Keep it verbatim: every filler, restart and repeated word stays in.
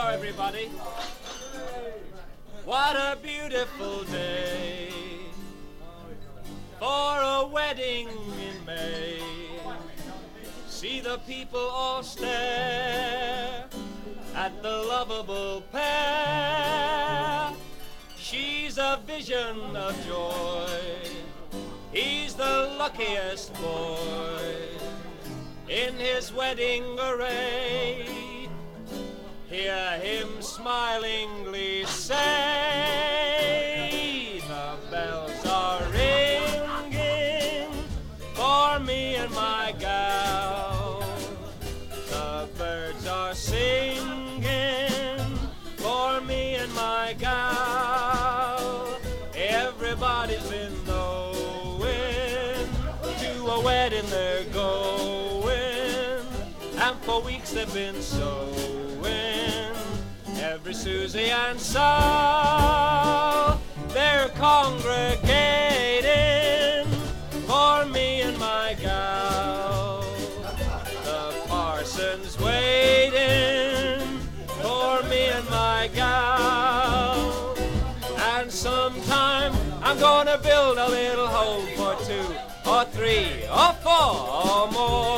now, everybody. What a beautiful day for a wedding in May. See the people all stare at the lovable pair. She's a vision of joy. He's the luckiest boy in his wedding array. Hear him smilingly say, the bells are ringing for me and my gal. The birds are singing for me and my gal. Everybody's been knowing to a wedding they're going, and for weeks they've been sewing. Every Susie and Sal, they're congregating for me and my gal. The parson's waiting for me and my gal. And sometime I'm gonna build a little home for two or three or four or more.